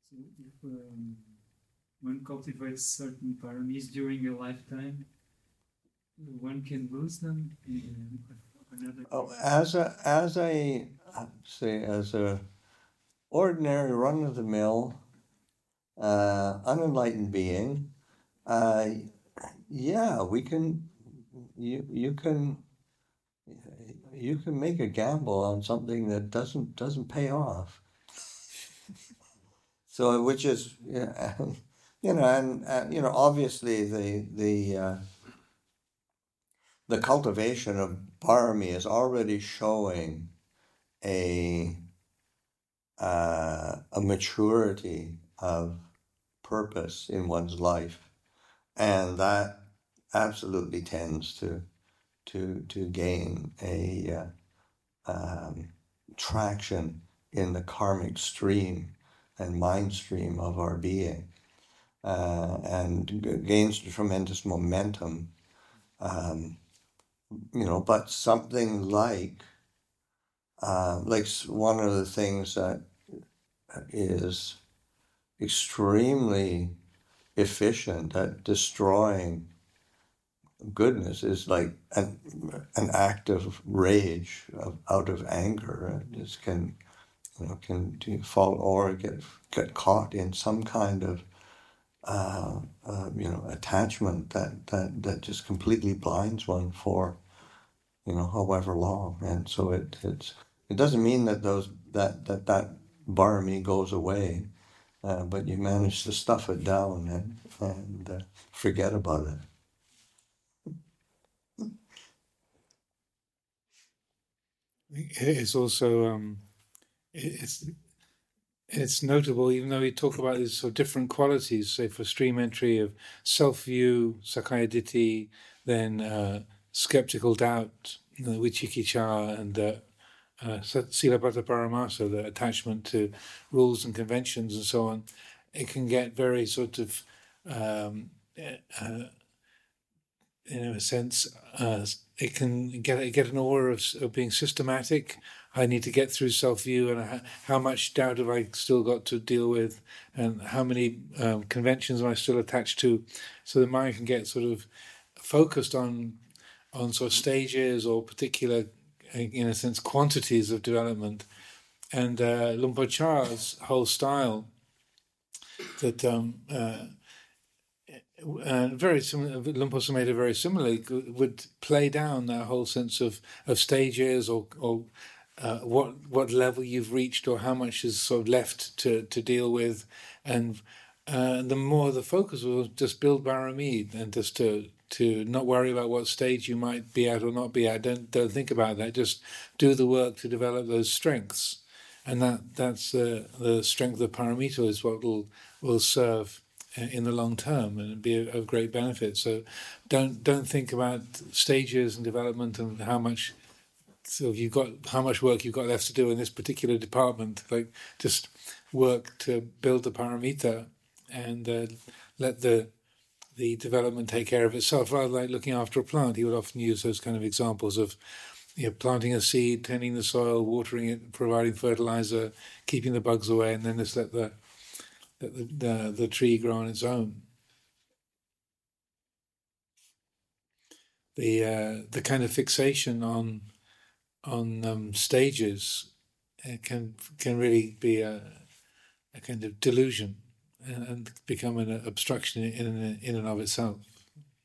So if one cultivates certain paramis during a lifetime, one can lose them in another. Oh, as a ordinary run of the mill, unenlightened being, uh, yeah, we can. You can make a gamble on something that doesn't pay off. So, which is, yeah, and obviously the cultivation of parami is already showing a a maturity of purpose in one's life, and that absolutely tends to gain a traction in the karmic stream and mind stream of our being, and gains tremendous momentum. But something like one of the things that is extremely efficient at destroying goodness is like an act of rage, out of anger. It can fall or get caught in some kind of attachment that just completely blinds one for however long. And so it doesn't mean that that barmy goes away, but you manage to stuff it down and forget about it. It's also it's notable, even though we talk about these sort of different qualities, say for stream entry of self-view, Sakaya Ditti, then skeptical doubt, Vichikicha, and Silabhata Paramasa, the attachment to rules and conventions and so on. It can get very sort of, in a sense, it can get an aura of being systematic. I need to get through self-view, and how much doubt have I still got to deal with, and how many conventions am I still attached to? So the mind can get sort of focused on sort of stages or particular, in a sense, quantities of development. And Luang Por Chah's whole style, that very similar, Luang Por Sumedho very similarly would play down that whole sense of stages or what level you've reached or how much is sort of left to deal with, and the more the focus will just build barami and just to not worry about what stage you might be at or not be at. Don't think about that. Just do the work to develop those strengths, and that's the strength of paramita is what will serve in the long term and be of great benefit. So don't think about stages and development and how much how much work you've got left to do in this particular department. Like, just work to build the paramita and let the development take care of itself, rather like looking after a plant. He would often use those kind of examples of planting a seed, tending the soil, watering it, providing fertilizer, keeping the bugs away, and then just let the tree grow on its own. The kind of fixation on stages can really be a kind of delusion and become an obstruction in and of itself.